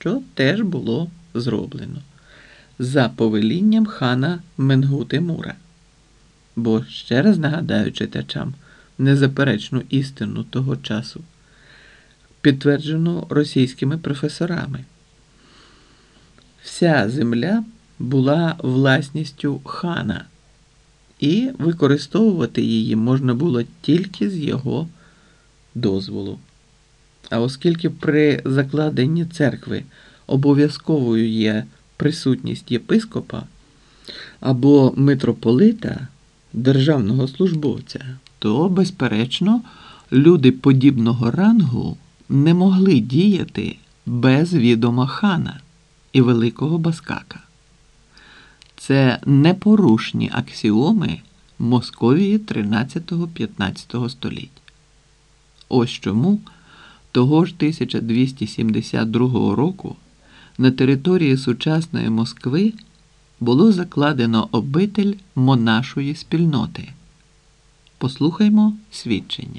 що теж було зроблено за повелінням хана Менгу-Тимура. Бо, ще раз нагадаю читачам, незаперечну істину того часу, підтверджену російськими професорами. Вся земля була власністю хана, і використовувати її можна було тільки з його дозволу. А оскільки при закладенні церкви обов'язковою є присутність єпископа або митрополита, державного службовця, то, безперечно, люди подібного рангу не могли діяти без відома хана і великого баскака. Це непорушні аксіоми Московії 13-15 століть. Ось чому того ж 1272 року на території сучасної Москви було закладено обитель монашої спільноти. Послухаймо свідчення.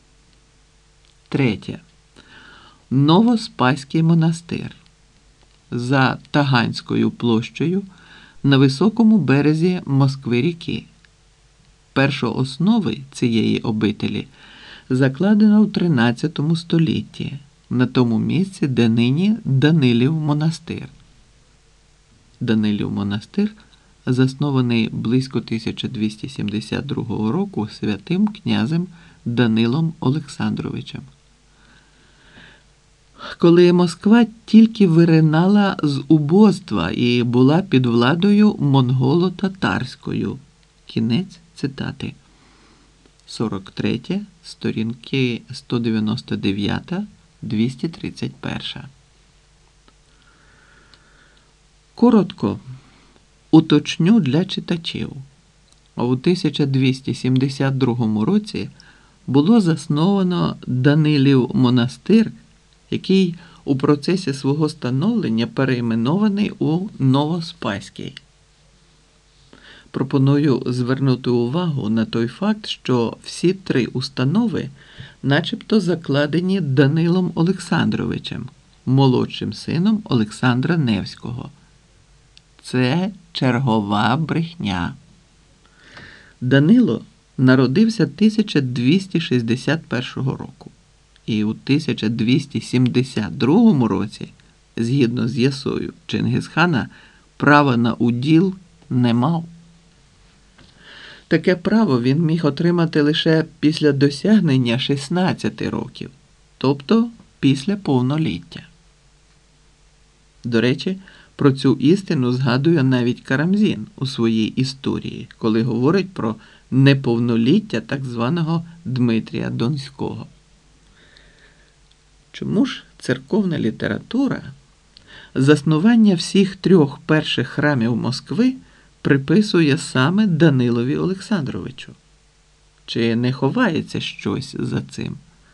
3. Новоспаський монастир за Таганською площею на високому березі Москви-ріки. Першооснови цієї обителі закладено в 13 столітті, на тому місці, де нині Данилів монастир. Данилів монастир заснований близько 1272 року святим князем Данилом Олександровичем. Коли Москва тільки виринала з убоства і була під владою монголо-татарською. Кінець цитати. 43, сторінки 199-231. Коротко уточню для читачів. У 1272 році було засновано Данилів монастир, який у процесі свого становлення перейменований у Новоспаський. Пропоную звернути увагу на той факт, що всі три установи начебто закладені Данилом Олександровичем, молодшим сином Олександра Невського. Це чергова брехня. Данило народився 1261 року. І у 1272 році, згідно з Ясою Чингисхана, права на уділ не мав. Таке право він міг отримати лише після досягнення 16 років, тобто після повноліття. До речі, про цю істину згадує навіть Карамзін у своїй історії, коли говорить про неповноліття так званого Дмитрія Донського. Чому ж церковна література заснування всіх трьох перших храмів Москви приписує саме Данилові Олександровичу? Чи не ховається щось за цим?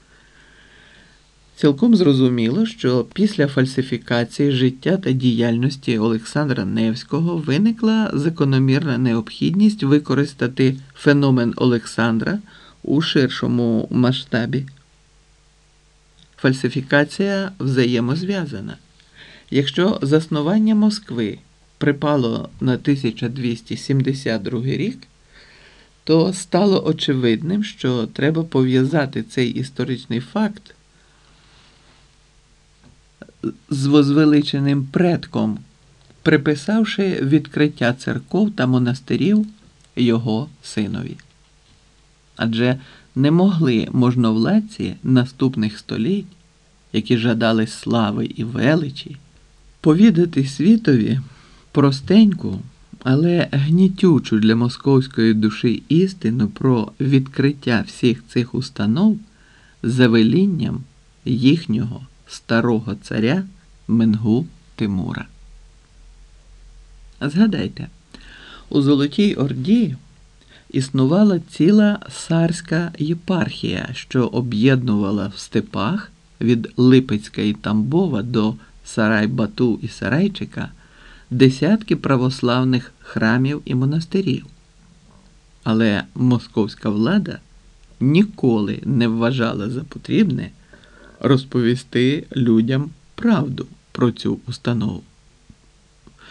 Цілком зрозуміло, що після фальсифікації життя та діяльності Олександра Невського виникла закономірна необхідність використати феномен Олександра у ширшому масштабі. Фальсифікація взаємозв'язана. Якщо заснування Москви припало на 1272 рік, то стало очевидним, що треба пов'язати цей історичний факт з возвеличеним предком, приписавши відкриття церков та монастирів його синові. Адже не могли можновладці наступних століть, які жадали слави і величі, повідати світові простеньку, але гнітючу для московської душі істину про відкриття всіх цих установ за велінням їхнього старого царя Менгу-Тимура. Згадайте, у Золотій Орді існувала ціла царська єпархія, що об'єднувала в степах від Липецька і Тамбова до Сарай-Бату і Сарайчика десятки православних храмів і монастирів. Але московська влада ніколи не вважала за потрібне розповісти людям правду про цю установу.